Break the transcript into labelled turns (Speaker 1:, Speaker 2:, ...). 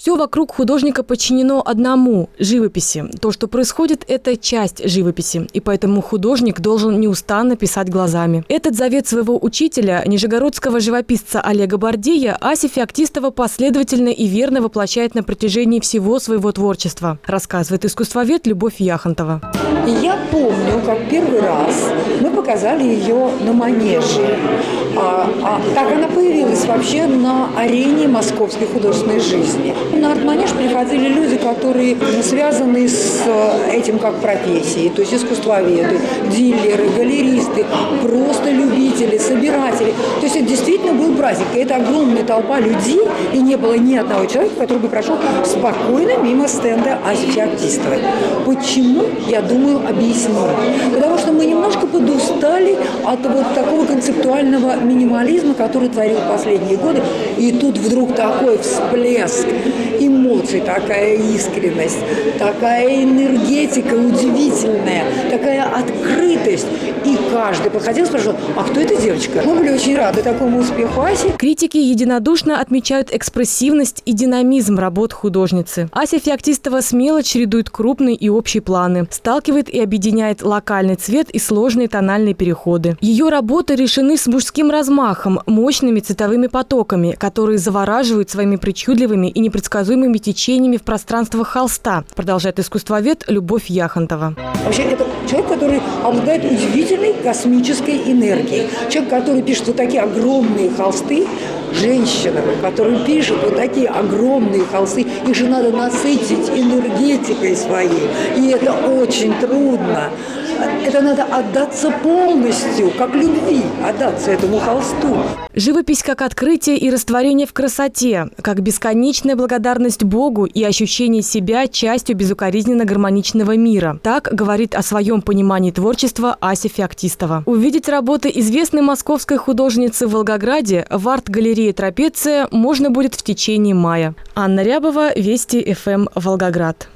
Speaker 1: Все вокруг художника подчинено одному – живописи. То, что происходит – это часть живописи, и поэтому художник должен неустанно писать глазами. Этот завет своего учителя, нижегородского живописца Олега Бардея, Ася Феоктистова последовательно и верно воплощает на протяжении всего своего творчества, рассказывает искусствовед Любовь Яхонтова.
Speaker 2: Я помню, как первый раз мы показали ее на Манеже. Как она появилась вообще на арене московской художественной жизни. На арт-манеж приходили люди, которые связаны с этим как профессией, то есть искусствоведы, дилеры, галеристы, просто любители, собиратели. То есть это действительно был праздник. И это огромная толпа людей, и не было ни одного человека, который бы прошел спокойно мимо стенда Аси Феоктистовой. Почему? Я думаю, объясню. Потому что мы немножко подустали от вот такого концептуального минимализма, который творил последние годы. И тут вдруг такой всплеск эмоций, такая искренность, такая энергетика удивительная, такая открытость. И каждый подходил и спрашивал: а кто эта девочка? Мы были очень рады такому успеху Аси.
Speaker 1: Критики единодушно отмечают экспрессивность и динамизм работ художницы. Ася Феоктистова смело чередует крупные и общие планы, сталкивает и объединяет локальный цвет и сложные тональные переходы. Ее работы решены с мужским размахом, мощными цветовыми потоками, которые завораживают своими причудливыми и непредсказуемыми течениями в пространствах холста, продолжает искусствовед Любовь Яхонтова.
Speaker 2: Вообще, это человек, который обладает удивительной космической энергией. Человек, который пишет вот такие огромные холсты, женщина, которая пишет вот такие огромные холсты, их же надо насытить энергетикой своей. И это очень трудно. Это надо отдаться полностью, как любви, отдаться этому холсту.
Speaker 1: Живопись как открытие и растворение в красоте, как бесконечная благодарность Богу и ощущение себя частью безукоризненно гармоничного мира. Так говорит о своем понимании творчества Ася Феоктистова. Увидеть работы известной московской художницы в Волгограде в арт-галерее «Трапеция» можно будет в течение мая. Анна Рябова, Вести ФМ, Волгоград.